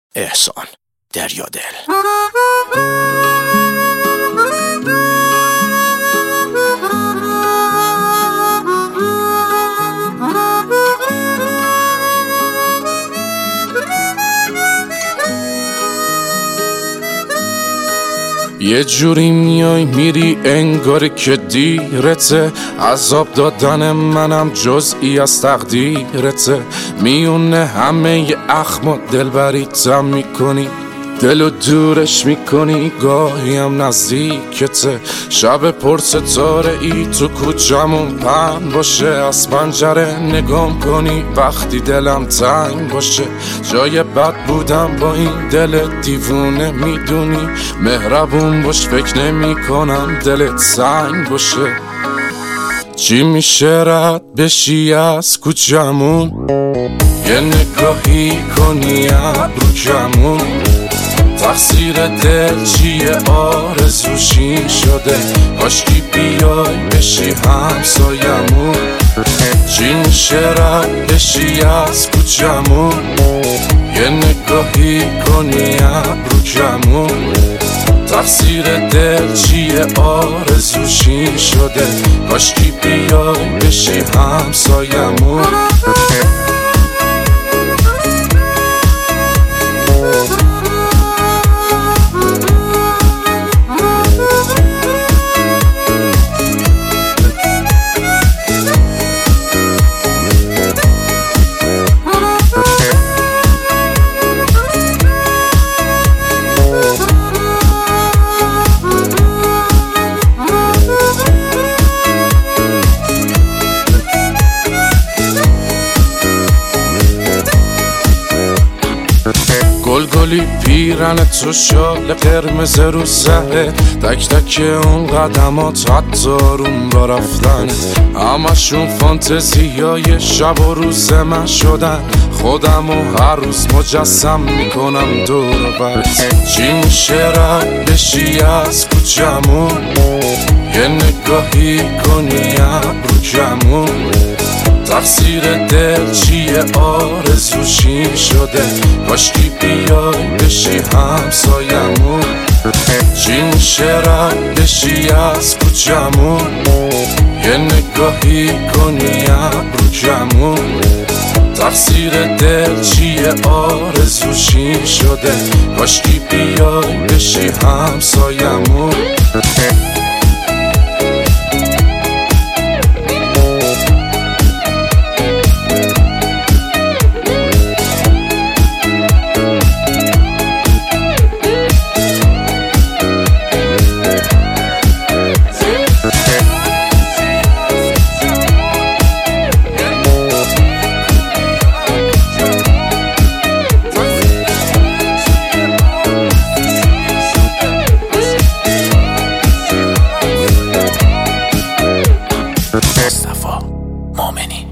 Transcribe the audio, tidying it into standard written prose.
احسان دریادل. یه جوری میای میری انگار که دیرته، عذاب دادن منم جزئی از تقدیرته. میونه همه ی اخم و دلبریتم میکنی، دلو دورش میکنی، گاهی هم نزدیکته. شب پر ستاره ای تو کوچمون پهن باشه، از پنجره نگام کنی وقتی دلم تنگ باشه. جای بد بودم با این دل دیوونه، میدونی مهربون باش فکر نمی کنم دلت سنگ باشه. چی میشه رد بشی از کوچمون، یه نگاهی کنی ابرو کمون. تقصیر دل چیه آرزوشی شده، کاشکی بیای بشی همسایمون. چی میشه رد بشی از کوچمون، یه نگاهی کنی ابرو کمون. تقصیر دل چیه آرزوشی شده، کاشکی بیای بشی همسایمون. گلگلی پیرن تو شال قرمز رو سهره، تک تک اون قدمات حتی روم با رفتن. همشون فانتزیای شب و روز من شدن، خودمو هر روز مجسم میکنم دور بر. چی میشه رد بشی از کوچمون، یه نگاهی کنی ابرو کمون. تقصیر دل چیه آرزوشی شده، کاشکی بیای بشی همسایمون. چی میشه رد بشی از کوچمون، یه نگاهی کنی ابرو کمون. تقصیر دل چیه آرزوشی شده، کاشکی بیای بشی همسایمون. مصطفی مومنی.